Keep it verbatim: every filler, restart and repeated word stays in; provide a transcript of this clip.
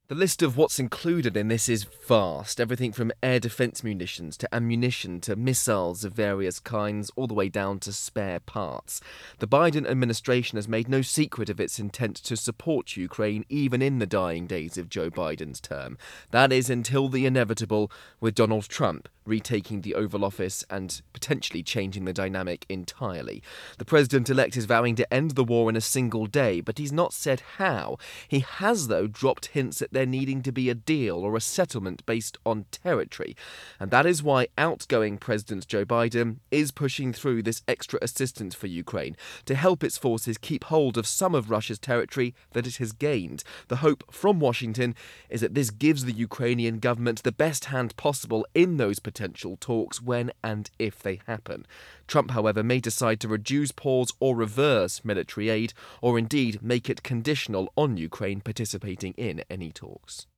The list of what's included in this is vast. Everything from air defense munitions to ammunition to missiles of various kinds, all the way down to spare parts. The Biden administration has made no secret of its intent to support Ukraine even in the dying days of Joe Biden's term. That is until the inevitable, with Donald Trump retaking the Oval Office and potentially changing the dynamic entirely. The president-elect is vowing to end the war in a single day, but he's not said how. He has, though, dropped hints at there needing to be a deal or a settlement based on territory. And that is why outgoing President Joe Biden is pushing through this extra assistance for Ukraine to help its forces keep hold of some of Russia's territory that it has gained. The hope from Washington is that this gives the Ukrainian government the best hand possible in those potential talks when and if they happen. Trump, however, may decide to reduce, pause or reverse military aid, or indeed make it conditional on Ukraine participating in any talks.